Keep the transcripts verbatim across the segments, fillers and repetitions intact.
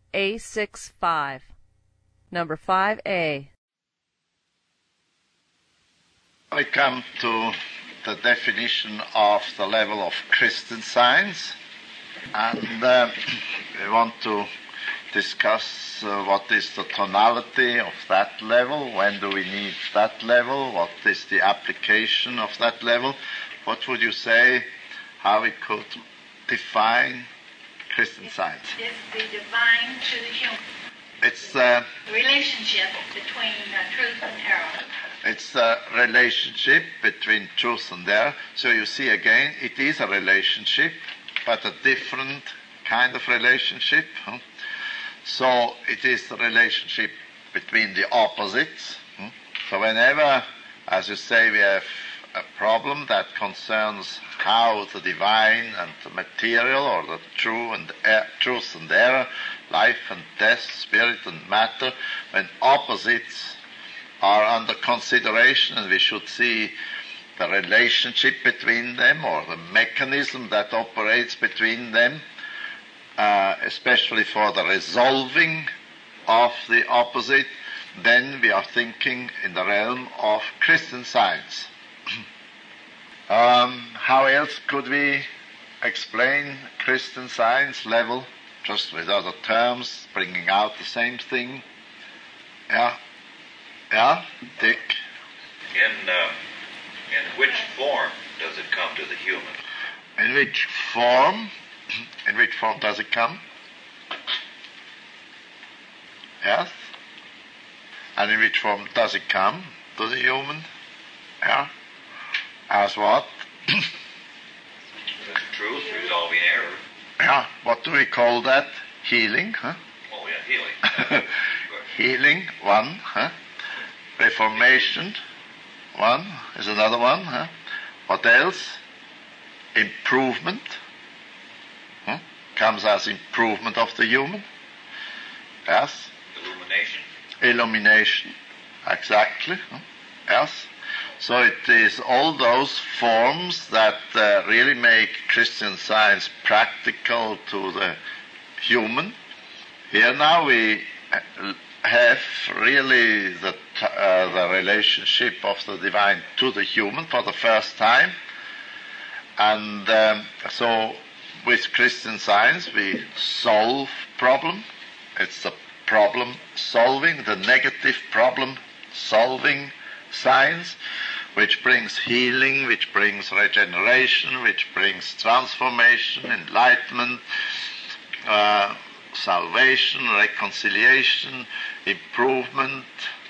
A six five. Number five A. We come to the definition of the level of Christian Science, and uh, we want to discuss uh, what is the tonality of that level, when do we need that level, what is the application of that level. What would you say, how we could define Christian Science? It's the divine to the human. It's uh, the relationship between uh, truth and error. It's the relationship between truth and error. So you see again, it is a relationship, but a different kind of relationship. Huh? So it is the relationship between the opposites. Huh? So whenever, as you say, we have a problem that concerns how the divine and the material, or the true and er- truth and error, life and death, spirit and matter, when opposites are under consideration, and we should see the relationship between them, or the mechanism that operates between them, uh, especially for the resolving of the opposite, then we are thinking in the realm of Christian Science. um, how else could we explain Christian Science level, just with other terms, bringing out the same thing? Yeah. Yeah, Dick? In, uh, in which form does it come to the human? In which form? In which form does it come? Yes? And in which form does it come to the human? Yeah? As what? As truth, resolving error. Yeah, what do we call that? Healing, huh? Oh, yeah, healing. Healing, one, huh? Reformation, one, is another one. Huh? What else? Improvement. Huh? Comes as improvement of the human. Yes. Illumination. Illumination, exactly. Huh? Yes. So it is all those forms that uh, really make Christian Science practical to the human. Here now we Uh, have really the, uh, the relationship of the divine to the human for the first time. And um, so with Christian Science we solve problem. It's the problem solving, the negative problem solving science, which brings healing, which brings regeneration, which brings transformation, enlightenment, uh, salvation, reconciliation, improvement,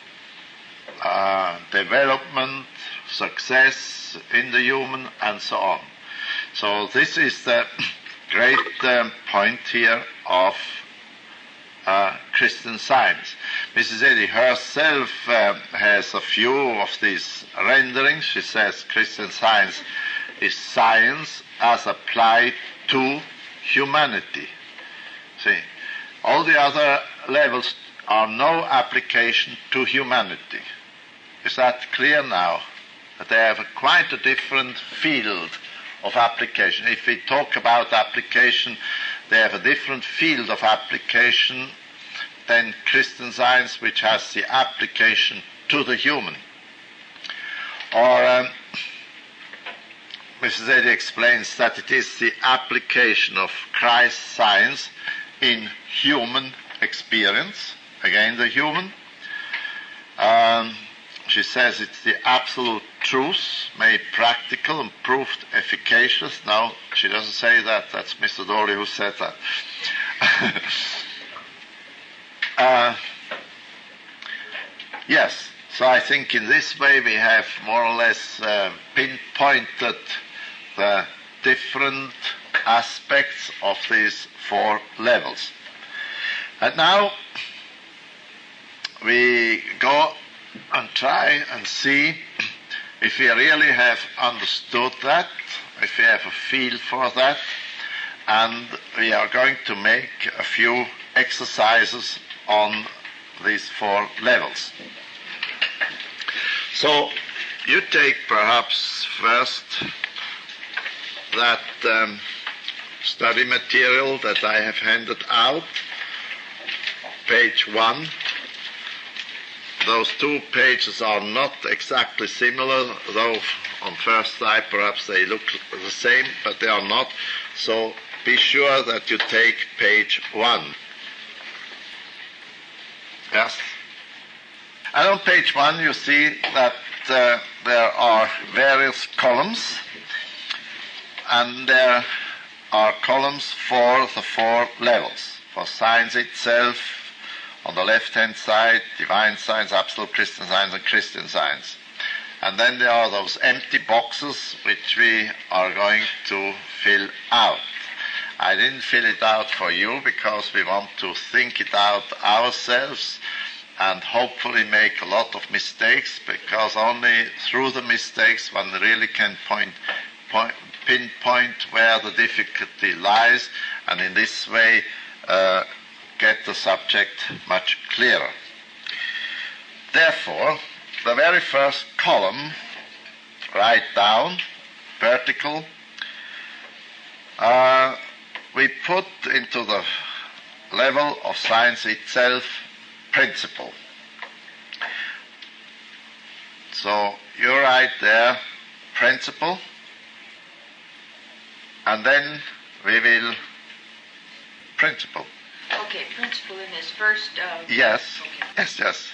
uh, development, success in the human, and so on. So this is the great um, point here of uh, Christian Science. Missus Eddy herself uh, has a few of these renderings. She says Christian Science is science as applied to humanity. See, all the other levels are no application to humanity. Is that clear now? That they have a quite a different field of application. If we talk about application, they have a different field of application than Christian Science, which has the application to the human. Or um, Missus Eddy explains that it is the application of Christ's science in human experience, again the human. Um, she says it's the absolute truth made practical and proved efficacious. No, she doesn't say that. That's Mister Dawley who said that. uh, yes, so I think in this way we have more or less uh, pinpointed the different aspects of these four levels. And now we go and try and see if we really have understood that, if we have a feel for that, and we are going to make a few exercises on these four levels. So you take perhaps first that um, study material that I have handed out, page one. Those two pages are not exactly similar, though on first sight perhaps they look the same, but they are not. So be sure that you take page one. Yes? And on page one you see that uh, there are various columns, and there are columns for the four levels. For science itself, on the left-hand side, divine science, absolute Christian science, and Christian science. And then there are those empty boxes which we are going to fill out. I didn't fill it out for you because we want to think it out ourselves and hopefully make a lot of mistakes, because only through the mistakes one really can point, point, pinpoint where the difficulty lies, and in this way uh, get the subject much clearer. Therefore, the very first column, right down, vertical, uh, we put into the level of science itself principle. So you write there principle, and then we will principle. Okay, principle in this first... Uh, yes, okay. yes, yes.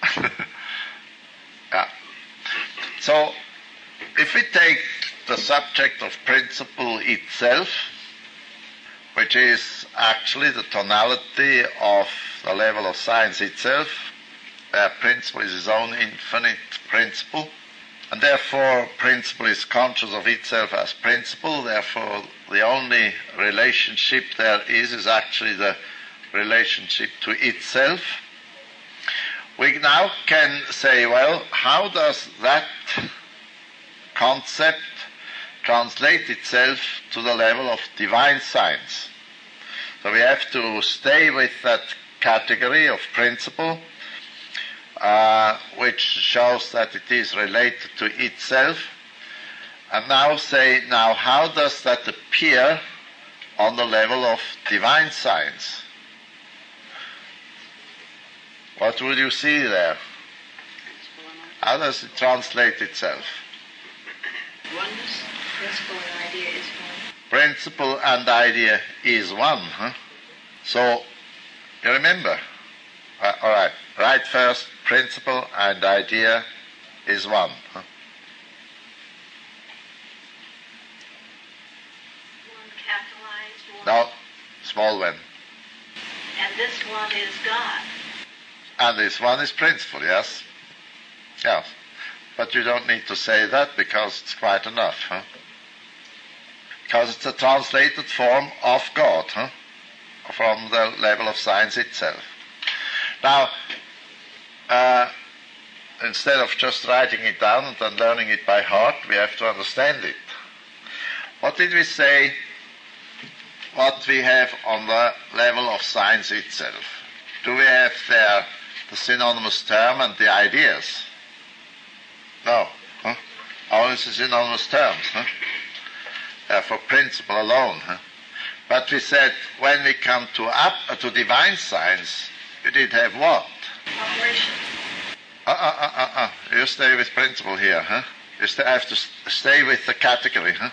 Yeah. So, if we take the subject of principle itself, which is actually the tonality of the level of science itself, where principle is its own infinite principle, and therefore principle is conscious of itself as principle, therefore the only relationship there is is actually the relationship to itself. We now can say, well, how does that concept translate itself to the level of divine science? So we have to stay with that category of principle, uh, which shows that it is related to itself, and now say, now how does that appear on the level of divine science? What would you see there? How does it translate itself? Oneness, principle and idea is one. Principle and idea is one. Huh? So, you remember? Uh, all right. Right first, principle and idea is one. Huh? One capitalized, one. No, small one. And this one is God. And this one is principle, yes? Yes. But you don't need to say that because it's quite enough, huh? Because it's a translated form of God, huh? From the level of science itself. Now, uh, instead of just writing it down and then learning it by heart, we have to understand it. What did we say? What we have on the level of science itself? Do we have there the synonymous term and the ideas? No. Huh? Only the synonymous terms. Huh? Uh, for principle alone. Huh? But we said when we come to up uh, to divine science, you did have what? Operation. Uh, uh, uh, uh, uh. You stay with principle here, huh? You st- have to st- stay with the category, huh?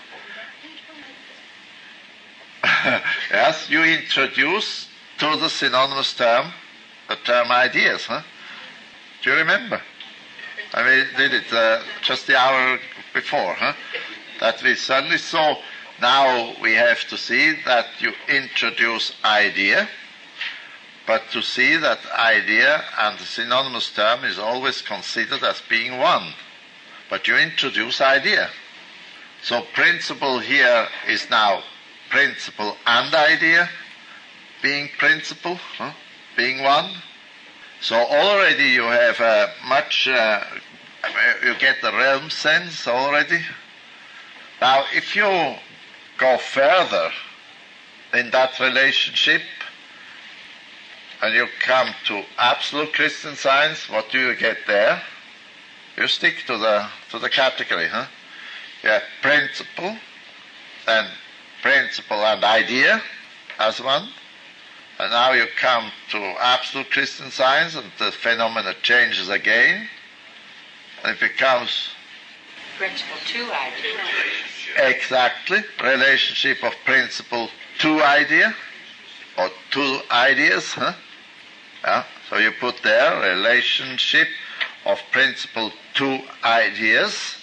Yes, you introduce to the synonymous term the term ideas, huh? Do you remember? I mean, did it uh, just the hour before, huh? That we suddenly saw. Now we have to see that you introduce idea, but to see that idea and the synonymous term is always considered as being one. But you introduce idea. So principle here is now principle and idea, being principle, huh? Being one. So already you have uh, much, uh, you get the realm sense already. Now if you go further in that relationship and you come to absolute Christian science, what do you get there? You stick to the to the category, huh? You have principle, and principle and idea as one. And now you come to absolute Christian Science, and the phenomena changes again, and it becomes Principle two idea. exactly relationship of principle to idea, or two ideas. Huh? Yeah. So you put there relationship of principle to ideas.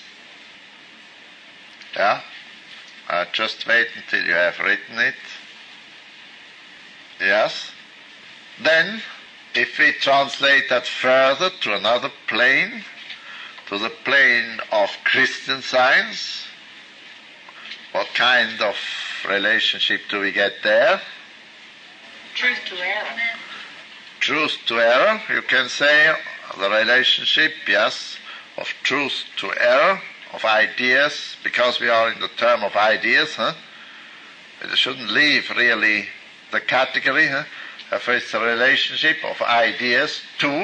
Yeah. Uh, just wait until you have written it. Yes. Then, if we translate that further to another plane, to the plane of Christian Science, what kind of relationship do we get there? Truth to error. Truth to error, you can say, the relationship, yes, of truth to error, of ideas, because we are in the term of ideas, huh? It shouldn't leave really the category, huh? If it's a relationship of ideas to,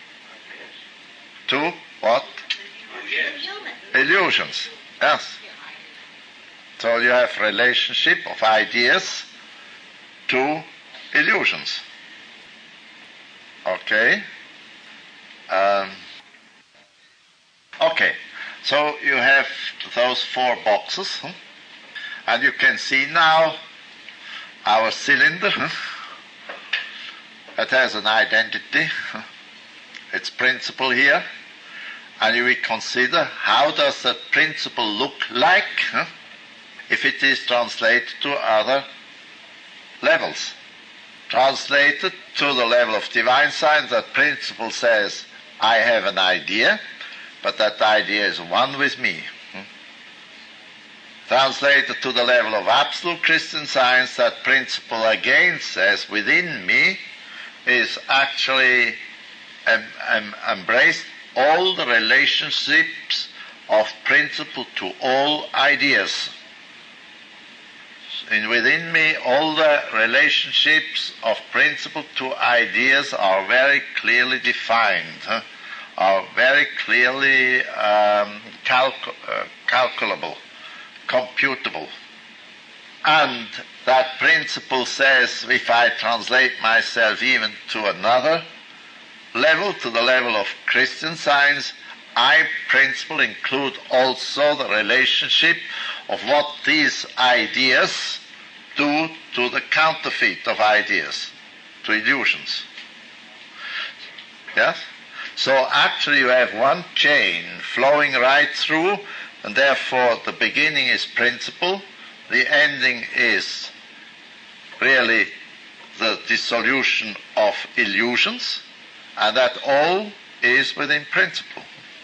to what? Illusions, yes. So you have relationship of ideas to illusions. Okay. Um, okay. So you have those four boxes, huh? And you can see now our cylinder. Huh? It has an identity. Huh? Its principle here. And we consider how does that principle look like, huh? If it is translated to other levels. Translated to the level of divine science, that principle says, I have an idea, but that idea is one with me. Hmm? Translated to the level of absolute Christian Science, that principle again says, within me is actually em- em- embraced all the relationships of principle to all ideas. And within me, all the relationships of principle to ideas are very clearly defined, huh? Are very clearly um, calc- uh, calculable, computable. And that principle says, if I translate myself even to another level, to the level of Christian Science, I, principle, include also the relationship of what these ideas do to the counterfeit of ideas, to illusions. Yes? So actually you have one chain flowing right through, and therefore the beginning is principle, the ending is really the dissolution of illusions, and that all is within principle.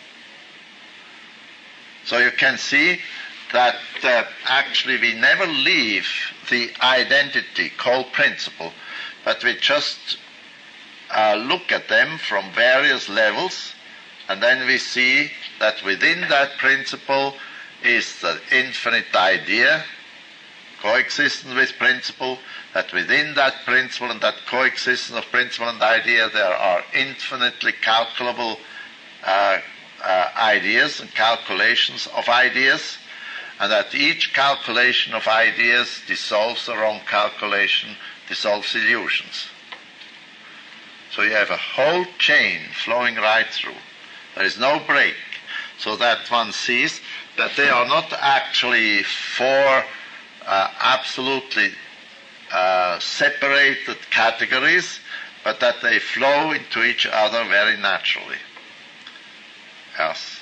So you can see that uh, actually we never leave the identity called principle, but we just uh, look at them from various levels, and then we see that within that principle is the infinite idea, coexistent with principle, that within that principle and that coexistence of principle and idea there are infinitely calculable uh, uh, ideas and calculations of ideas, and that each calculation of ideas dissolves the wrong calculation, dissolves illusions. So you have a whole chain flowing right through. There is no break, so that one sees that they are not actually four uh, absolutely uh, separated categories, but that they flow into each other very naturally. Yes.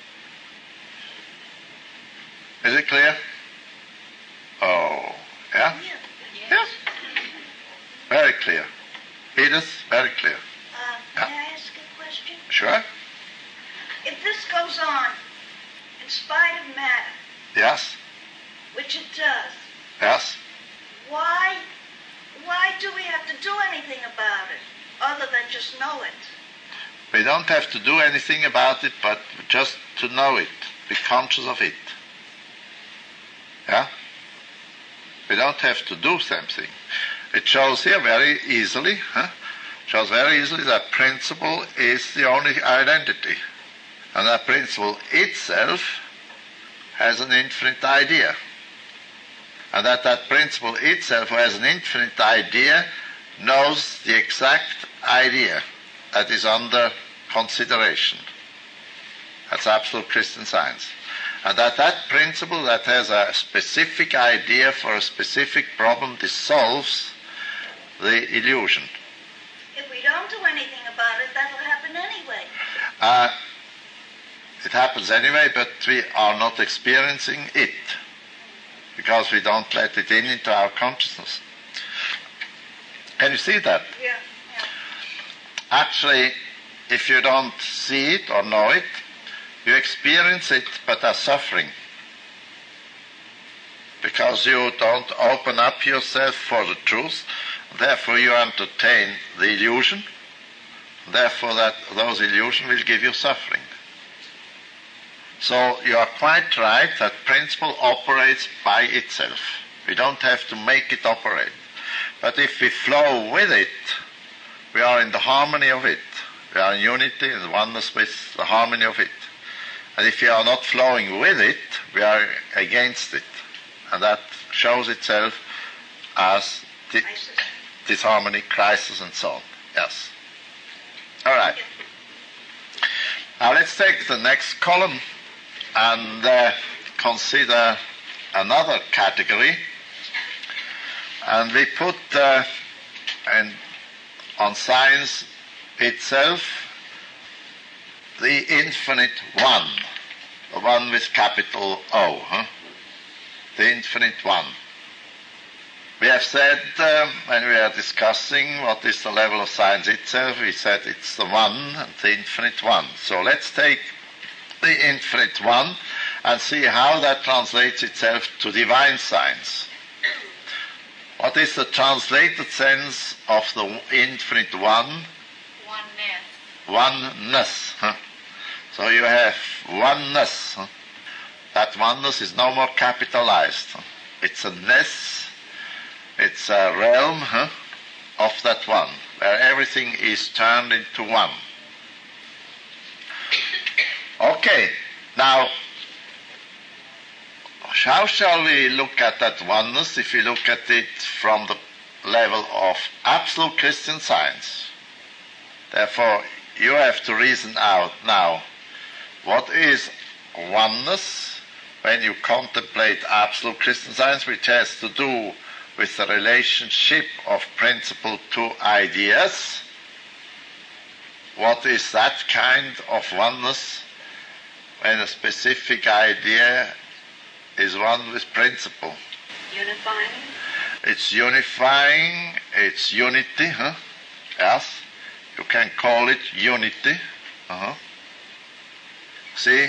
Is it clear? Oh, yeah? Yeah. Very clear. Edith, very clear. Uh, Yeah. May I ask a question? Sure? If this goes on, in spite of matter, Yes? which it does, Yes? why, why do we have to do anything about it, other than just know it? We don't have to do anything about it, but just to know it, be conscious of it. Yeah? We don't have to do something. It shows here very easily, huh? Shows very easily that principle is the only identity. And that principle itself has an infinite idea. And that that principle itself, who has an infinite idea, knows the exact idea that is under consideration. That's absolute Christian Science. And that that principle that has a specific idea for a specific problem dissolves the illusion. If we don't do anything about it, that'll happen anyway. Uh, it happens anyway, but we are not experiencing it because we don't let it in into our consciousness. Can you see that? Yeah. yeah. Actually, if you don't see it or know it, you experience it but as suffering. Because you don't open up yourself for the truth, therefore you entertain the illusion, therefore that those illusions will give you suffering. So you are quite right that principle operates by itself. We don't have to make it operate. But if we flow with it, we are in the harmony of it. We are in unity and oneness with the harmony of it. And if we are not flowing with it, we are against it. And that shows itself as di- disharmony, crisis, and so on. Yes. All right. Now let's take the next column and uh, consider another category. And we put uh, in, on science itself the infinite one, the one with capital O, huh? The infinite one. We have said, um, when we are discussing what is the level of science itself, we said it's the one and the infinite one. So let's take the infinite one and see how that translates itself to divine science. What is the translated sense of the infinite one? Oneness. Oneness. Huh? So you have oneness. Huh? That oneness is no more capitalized. Huh? It's a ness, it's a realm huh, of that one, where everything is turned into one. Okay, now, how shall we look at that oneness if we look at it from the level of absolute Christian Science? Therefore, you have to reason out now, what is oneness when you contemplate absolute Christian Science, which has to do with the relationship of principle to ideas? What is that kind of oneness when a specific idea is one with principle? Unifying? It's unifying, it's unity, huh? Yes, you can call it unity. Uh-huh. See?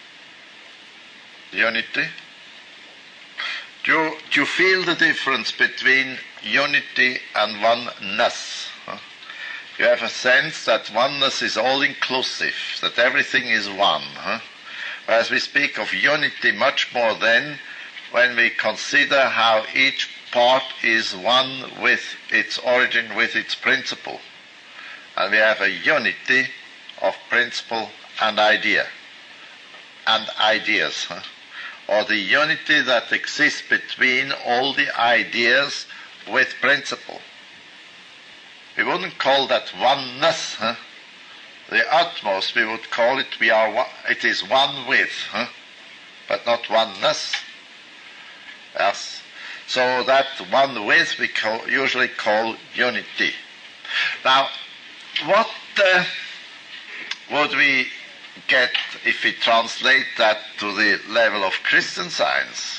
Unity. Do you, do you feel the difference between unity and oneness? Huh? You have a sense that oneness is all-inclusive, that everything is one. Huh? Whereas we speak of unity much more then when we consider how each part is one with its origin, with its principle. And we have a unity of principle and idea, and ideas. Huh? Or the unity that exists between all the ideas with principle. We wouldn't call that oneness. Huh? The utmost we would call it, we are one, it is one with, huh? But not oneness. Yes. So that one with we call, usually call unity. Now, what uh, would we get if we translate that to the level of Christian Science?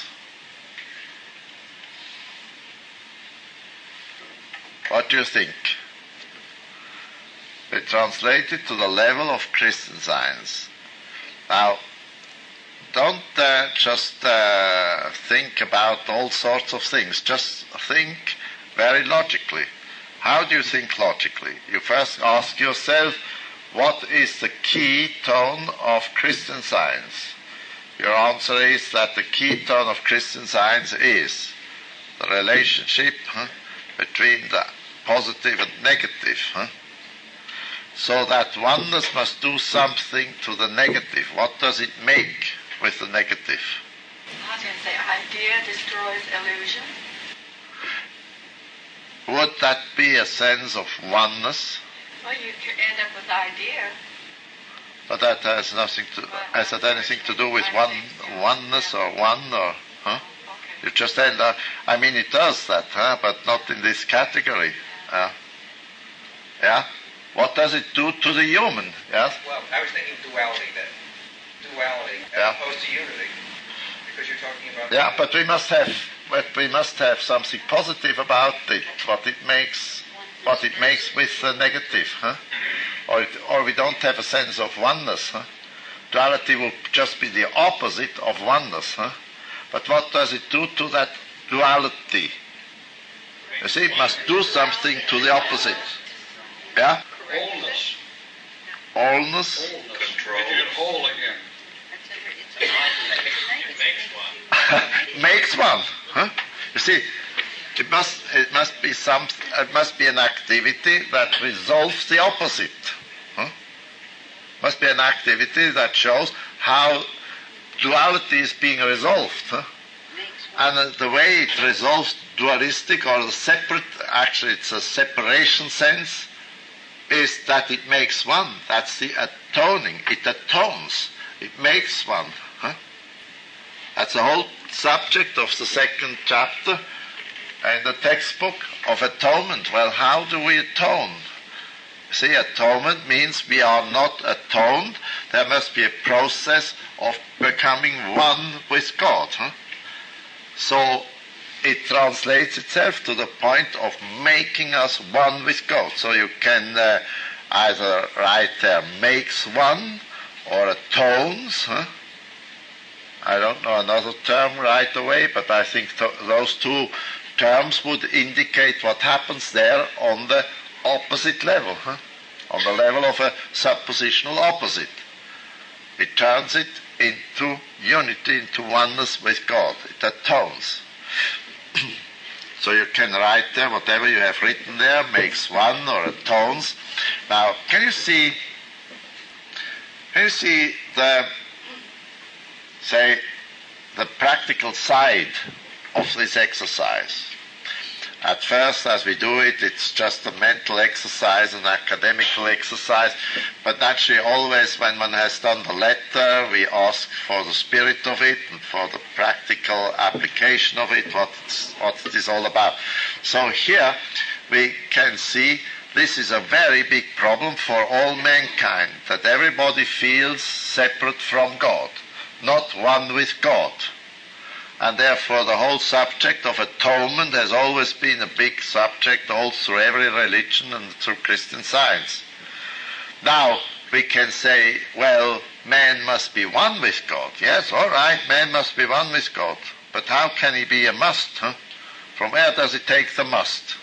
What do you think? We translate it to the level of Christian Science. Now, don't uh, just uh, think about all sorts of things. Just think very logically. How do you think logically? You first ask yourself, what is the key tone of Christian Science? Your answer is that the key tone of Christian Science is the relationship huh, between the positive and negative. Huh? So that oneness must do something to the negative. What does it make with the negative? I was going to say, idea destroys illusion. would that be a sense of oneness? Well, you could end up with idea. But that has nothing to, has that anything to do with one, oneness or one or, huh? You just end up, I mean it does that, huh? But not in this category. Uh, yeah? What does it do to the human? Yes? Well, I was thinking duality then. Duality as Yeah. opposed to unity. Because you're talking about... Yeah, but we must have, but we must have something positive about it, what it makes, what it makes with the negative, huh? Or, it, or we don't have a sense of oneness. Huh? Duality will just be the opposite of oneness. Huh? But what does it do to that duality? You see, it must do something to the opposite. Yeah? Wholeness. Allness. Control. Make it whole again. It makes one. Makes one. Huh? You see, it must it must be some it must be an activity that resolves the opposite. Huh? Must be an activity that shows how duality is being resolved. Huh? And uh, the way it resolves dualistic or the separate, actually it's a separation sense, is that it makes one. That's the atoning. It atones. It makes one. Huh? That's the whole subject of the second chapter in the textbook of atonement. Well, how do we atone? See, atonement means we are not atoned. There must be a process of becoming one with God. Huh? So it translates itself to the point of making us one with God. So you can uh, either write there makes one or atones. Huh? I don't know another term right away, but I think th- those two terms would indicate what happens there on the opposite level, huh? On the level of a suppositional opposite. It turns it into unity, into oneness with God. It atones. So you can write there whatever you have written there, makes one or atones. Now, can you see, can you see the, say, the practical side of this exercise? At first, as we do it, it's just a mental exercise, an academical exercise. But naturally, always when one has done the letter, we ask for the spirit of it and for the practical application of it, what it's, what it is all about. So here we can see this is a very big problem for all mankind, that everybody feels separate from God, not one with God. And therefore the whole subject of atonement has always been a big subject all through every religion and through Christian Science. Now we can say, well, man must be one with God. Yes, all right, man must be one with God. But how can he be a must? Huh? From where does it take the must?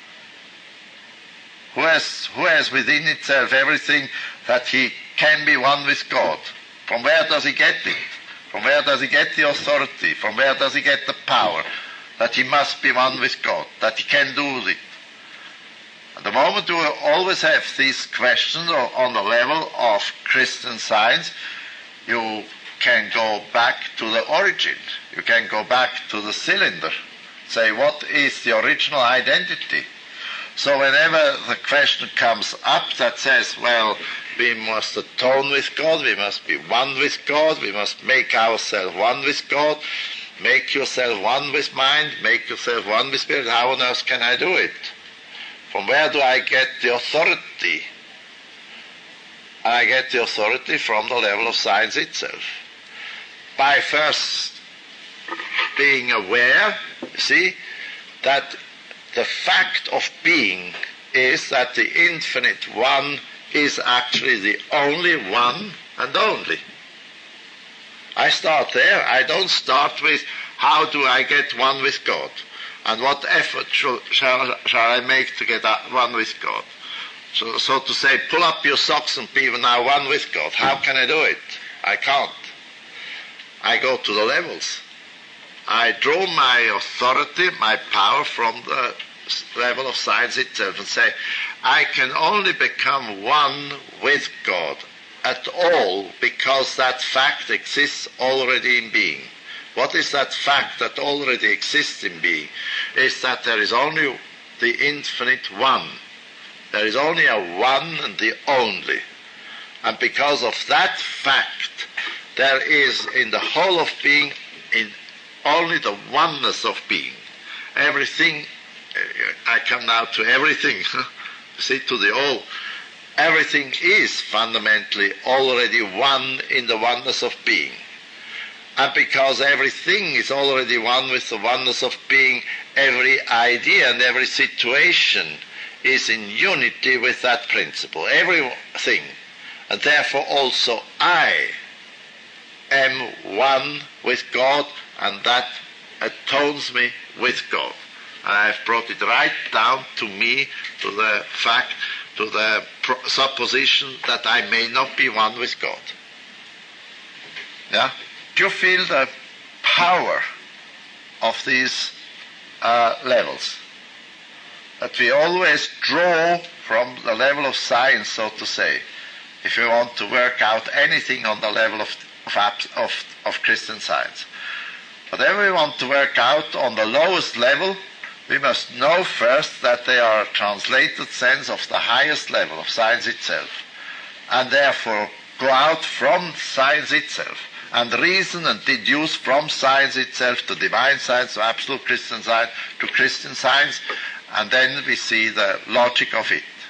Who has, who has within itself everything that he can be one with God? From where does he get it? From where does he get the authority? From where does he get the power? That he must be one with God, that he can do it. At the moment you always have these questions on the level of Christian Science, you can go back to the origin. You can go back to the cylinder. Say, what is the original identity? So whenever the question comes up that says, well, we must atone with God, we must be one with God, we must make ourselves one with God, make yourself one with mind, make yourself one with spirit, how on earth can I do it? From where do I get the authority? I get the authority from the level of science itself. By first being aware, see, that the fact of being is that the infinite one is actually the only one and only. I start there. I don't start with how do I get one with God and what effort shall, shall, shall I make to get one with God. So, so to say, pull up your socks and be now one with God. How can I do it? I can't. I go to the levels. I draw my authority, my power from the level of science itself and say, I can only become one with God at all because that fact exists already in being. What is that fact that already exists in being? Is that there is only the infinite one. There is only a one and the only. And because of that fact, there is in the whole of being in only the oneness of being. Everything, I come now to everything, see, to the all. Everything is fundamentally already one in the oneness of being. And because everything is already one with the oneness of being, every idea and every situation is in unity with that principle. Everything. And therefore also I am one with God, and that atones me with God. And I've brought it right down to me, to the fact, to the supposition that I may not be one with God. Yeah? Do you feel the power of these uh, levels? That we always draw from the level of science, so to say, if we want to work out anything on the level of, of, of, of Christian Science. Whatever we want to work out on the lowest level, we must know first that they are a translated sense of the highest level of science itself, and therefore go out from science itself and reason and deduce from science itself to divine science, to absolute Christian science, to Christian science, and then we see the logic of it.